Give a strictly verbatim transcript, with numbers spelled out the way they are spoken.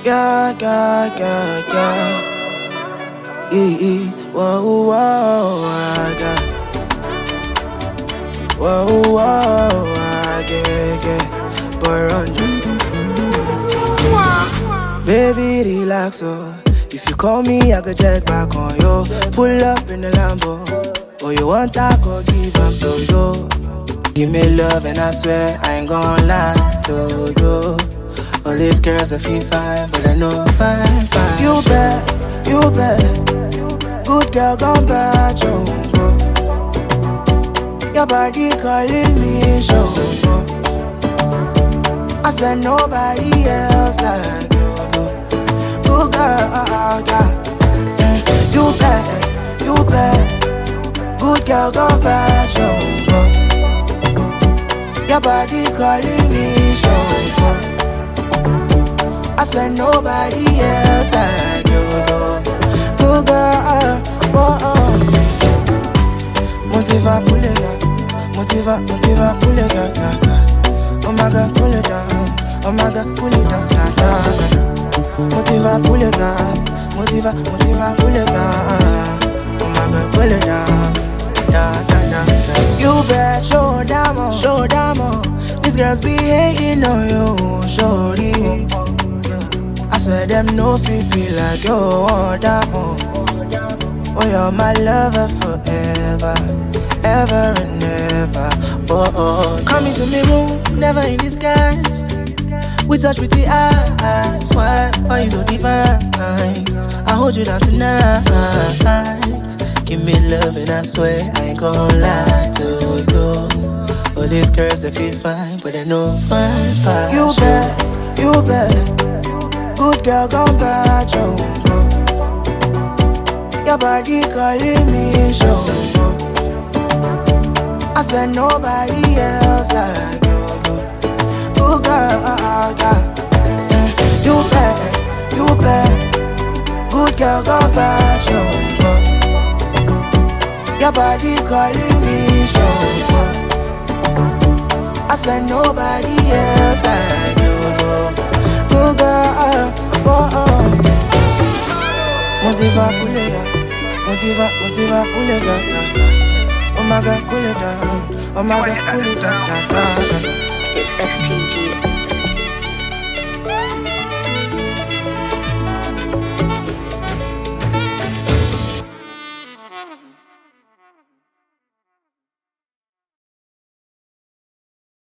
Yeah, yeah, yeah, yeah. Yeah, yeah. Whoa, whoa, I got. Whoa, whoa, I get, get. But run. Baby, relax, oh. If you call me, I could check back on you. Pull up in the Lambo. Oh, you want I go give up to you. Give me love and I swear I ain't gon' lie to you. All these girls that feel fine, but I know fine, fine. You bet, you bet. Good girl gone bad, you go. Your body calling me, show go. I swear nobody else like you, go. Good girl, yeah. Mm, you bet, you bet. Good girl gone bad, you go. Your body calling me, show go. I swear nobody else like you, go. Good girl, oh, oh. Motiva, pull it up. Motiva, motiva, pull it up, yeah, yeah. Oh my God, pull it down. Oh my God, pull it down, yeah, yeah. Motiva, pull it down. Motiva, motiva, pull it down. Oh my God, pull it down. Da, da, da, da. You bet, show them on, show them on. These girls be hating on you, shorty. I swear them no fit be like you, oh, that one. Oh, you're my lover forever, ever and ever. Oh, oh, come into me room, never in disguise. We touch pretty eyes, why are you so divine? I hold you down tonight. Give me love and I swear I ain't gon' lie to you. All these girls that feel fine, but they know fine, fine. You bet, you bet. Good girl gone bad, you go. Your body calling me, show go. I swear nobody else like you, go. Good girl, yeah. Mm, you bet, you bet. Good girl gone bad, you go. Your body calling me, show go. I swear nobody else like you, go. Good girl, oh, oh. Motiva, pull it up. Motiva, motiva, pull it up, yeah, yeah. Oh my God, pull it down. Oh my God, pull it down, yeah, yeah. It's S T G.